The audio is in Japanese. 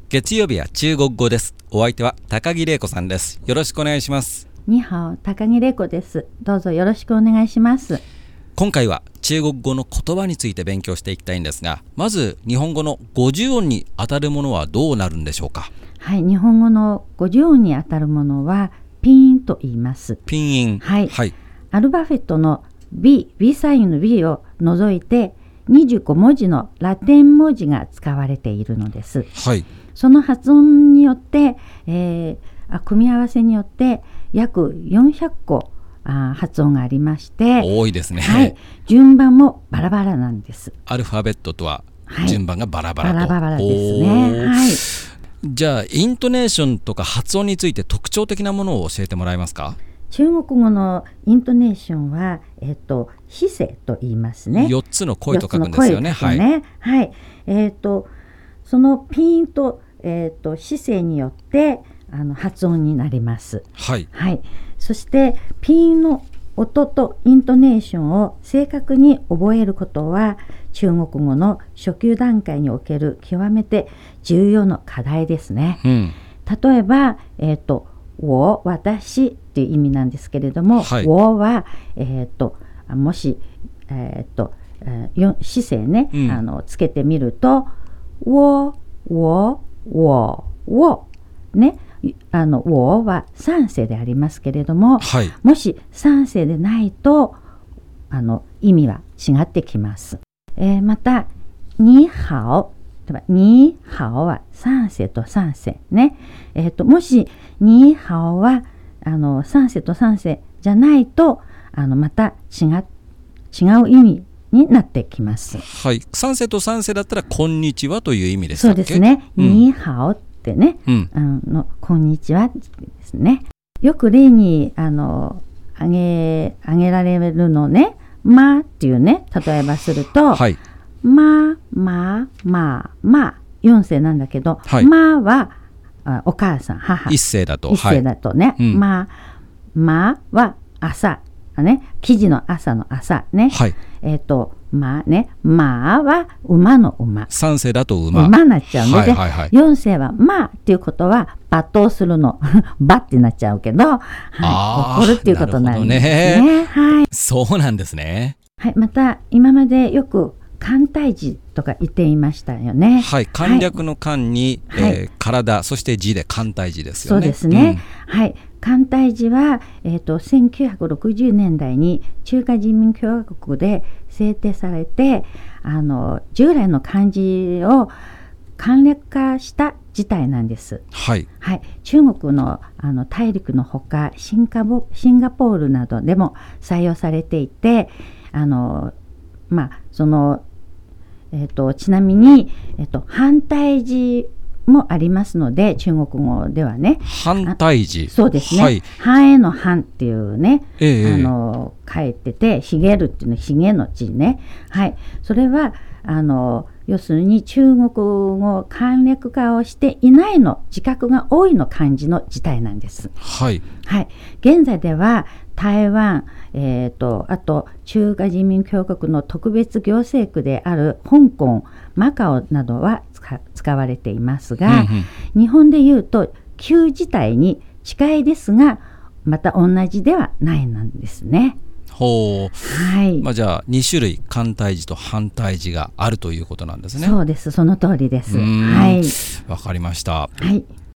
月曜日は中国語です。お相手は高木玲子さんです。よろしくお願いします。 にはお、高木玲子です。どうぞよろしくお願いします。 今回は中国語の言葉について勉強していきたいんですが、まず日本語の50音に当たるものはどうなるんでしょうか。 はい、日本語の50音に当たるものはピンと言います。 ピン音、 はい、アルファベットの B サインの B を除いて25文字のラテン文字が使われているのです。 はい、 その発音によって、組み合わせによって約400個発音がありまして、 多いですね。 はい、順番もバラバラなんです。 アルファベットとは順番がバラバラと、 バラバラですね。はい、 じゃあイントネーションとか発音について特徴的なものを教えてもらえますか。 中国語のイントネーションは、姿勢と言いますね。 4つの声と書くんですよね。 はい、はい、そのピンと、姿勢によって発音になります。 はい、 はい、そしてピンの音とイントネーションを正確に覚えることは中国語の初級段階における極めて重要な課題ですね。例えば、我、私っていう意味なんですけれども、 はい、 我は、もし、姿勢ね、つけてみると我ね、我は3声でありますけれども、 はい、 もし3声でないと意味は違ってきます。またに好、に好は3声と3声ね、もしに好は3声と3声じゃないとまた違う意味になってきます。 はい、3声と3声だったらこんにちはという意味ですか。 そうですね、に好ってね、こんにちはですね。よく例に挙げられるのね、まっていうね、例えばすると、 はい、 ま4声なんだけど、 はい、 まはお母さん、母、 1声だとね、まは朝ね、記事の朝の朝ね、 はい、 まは馬の馬、 3声だと馬になっちゃうんで、4声はまっていうことは罵倒するのばってなっちゃうけど、怒るっていうことなんですね。はい、 そうなんですね。 はい、また今までよく簡体字とか言っていましたよね。 はい、簡略の簡に、体、そして字で簡体字ですよね。 そうですね。はい、簡体字は、1960年代に中華人民共和国で制定されて、従来の漢字を簡略化した事態なんです。 はい、 はい、中国の大陸のほかシンガポールなどでも採用されていて、ちなみに、反対字もありますので、中国語ではね、 反対字、 そうですね、はい、反への反っていうね、書いてて、ひげるっていうのひげの字ね、はい、それは要するに中国語を簡略化をしていないの字画が多いの漢字の字体なんです。 はい、 はい、現在では台湾、あと中華人民共和国の特別行政区である香港、マカオなどは使われていますが、日本でいうと旧字体に近いですが、また同じではないなんですね。 ほう、 はい、 じゃあ2種類簡体字と反対字があるということなんですね。 そうです、その通りです。はい、 わかりました。 はい。